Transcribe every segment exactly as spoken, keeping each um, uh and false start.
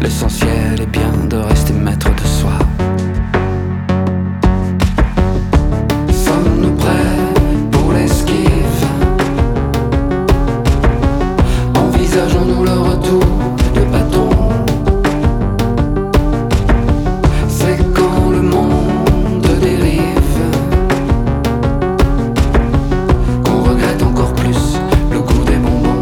L'essentiel est bien de rester maître de soi. Sommes-nous prêts pour l'esquive? Envisageons-nous le retour de bâton? C'est quand le monde dérive qu'on regrette encore plus le goût des bonbons.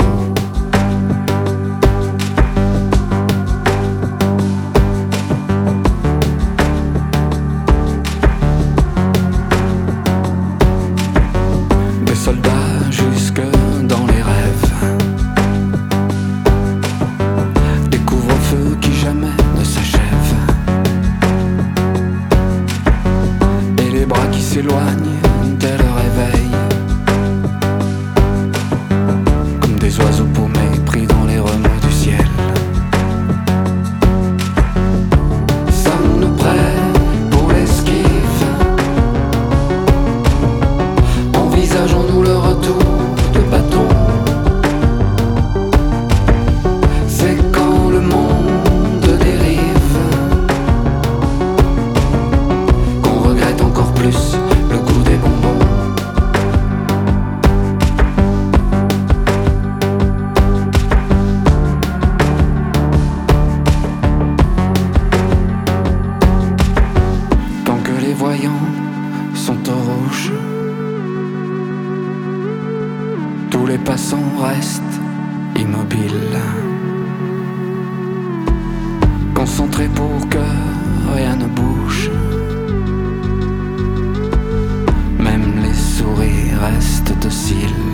Des soldats jusque dans les rêves, des couvre-feux qui jamais ne s'achèvent, et les bras qui s'éloignent dès le réveil, comme des oiseaux paumés pris dans les remous du ciel. Sommes-nous prêts pour l'esquive? Envisageons-nous le retour de bâton? C'est quand le monde dérive qu'on regrette encore plus le goût des bonbons. Tant que les voyants sont au rouge, tous les passants restent immobiles, concentrés pour que rien ne bouge. Même les souris restent dociles.